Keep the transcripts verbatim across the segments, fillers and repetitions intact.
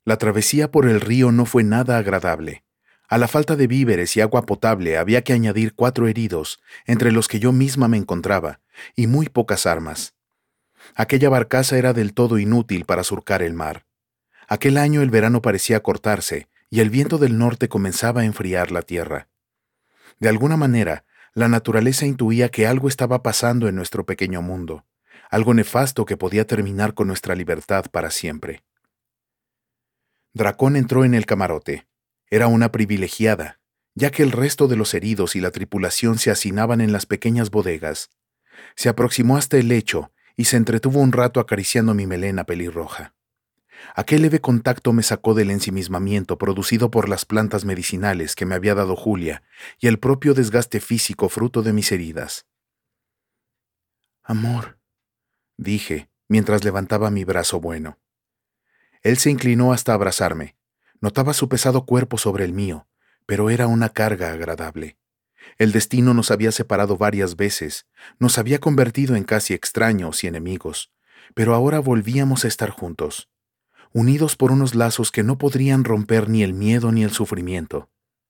La travesía por el río no fue nada agradable. A la falta de víveres y agua potable había que añadir cuatro heridos, entre los que yo misma me encontraba, y muy pocas armas. Aquella barcaza era del todo inútil para surcar el mar. Aquel año el verano parecía cortarse, y el viento del norte comenzaba a enfriar la tierra. De alguna manera, la naturaleza intuía que algo estaba pasando en nuestro pequeño mundo, algo nefasto que podía terminar con nuestra libertad para siempre. Dracón entró en el camarote. Era una privilegiada, ya que el resto de los heridos y la tripulación se hacinaban en las pequeñas bodegas. Se aproximó hasta el lecho y se entretuvo un rato acariciando mi melena pelirroja. Aquel leve contacto me sacó del ensimismamiento producido por las plantas medicinales que me había dado Julia y el propio desgaste físico fruto de mis heridas. «Amor», dije, mientras levantaba mi brazo bueno. Él se inclinó hasta abrazarme. Notaba su pesado cuerpo sobre el mío, pero era una carga agradable. El destino nos había separado varias veces, nos había convertido en casi extraños y enemigos, pero ahora volvíamos a estar juntos, unidos por unos lazos que no podrían romper ni el miedo ni el sufrimiento.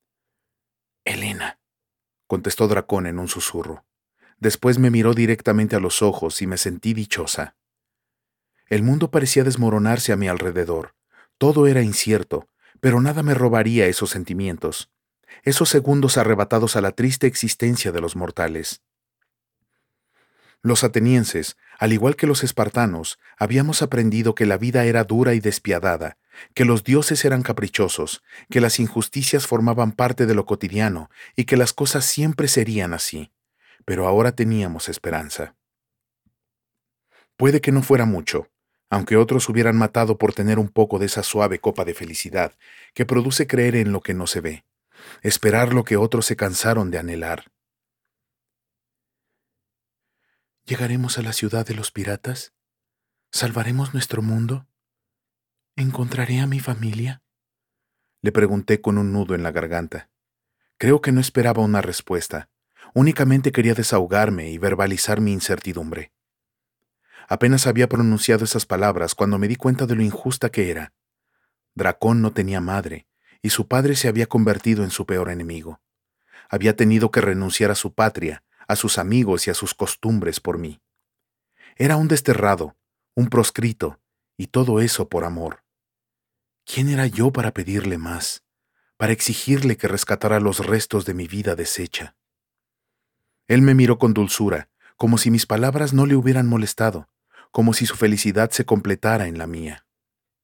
«Elena», contestó Dracón en un susurro. Después me miró directamente a los ojos y me sentí dichosa. El mundo parecía desmoronarse a mi alrededor. Todo era incierto, pero nada me robaría esos sentimientos, esos segundos arrebatados a la triste existencia de los mortales. Los atenienses, al igual que los espartanos, habíamos aprendido que la vida era dura y despiadada, que los dioses eran caprichosos, que las injusticias formaban parte de lo cotidiano y que las cosas siempre serían así. Pero ahora teníamos esperanza. Puede que no fuera mucho, aunque otros hubieran matado por tener un poco de esa suave copa de felicidad que produce creer en lo que no se ve, esperar lo que otros se cansaron de anhelar. ¿Llegaremos a la ciudad de los piratas? ¿Salvaremos nuestro mundo? ¿Encontraré a mi familia?, le pregunté con un nudo en la garganta. Creo que no esperaba una respuesta. Únicamente quería desahogarme y verbalizar mi incertidumbre. Apenas había pronunciado esas palabras cuando me di cuenta de lo injusta que era. Dracón no tenía madre, y su padre se había convertido en su peor enemigo. Había tenido que renunciar a su patria, a sus amigos y a sus costumbres por mí. Era un desterrado, un proscrito, y todo eso por amor. ¿Quién era yo para pedirle más, para exigirle que rescatara los restos de mi vida deshecha? Él me miró con dulzura, como si mis palabras no le hubieran molestado, como si su felicidad se completara en la mía.